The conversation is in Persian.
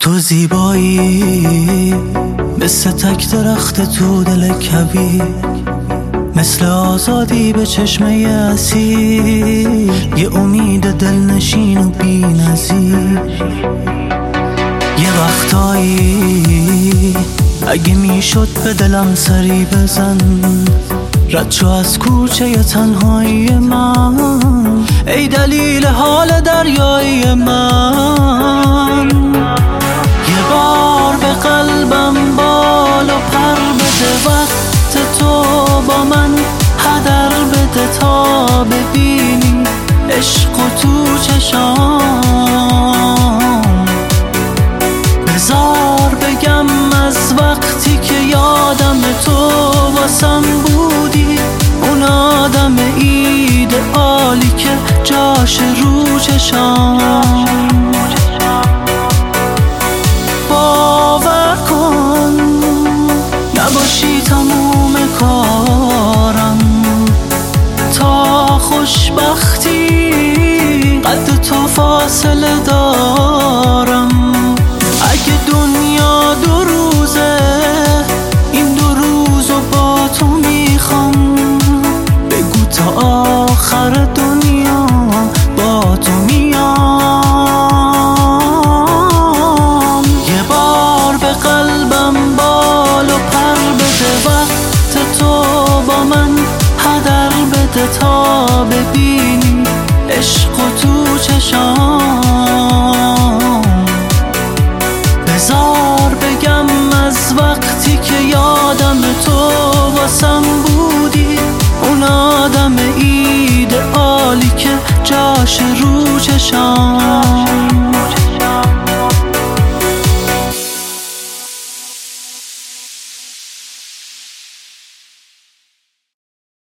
تو زیبایی مثل تک درخت تو دل کبیر، مثل آزادی به چشمه اسیر، یه امید دلنشین و بی نظیر. یه وقتایی اگه میشد به دلم سری بزن، رد شو از کوچه تنهایی من، ای دلیل حال دریایی من.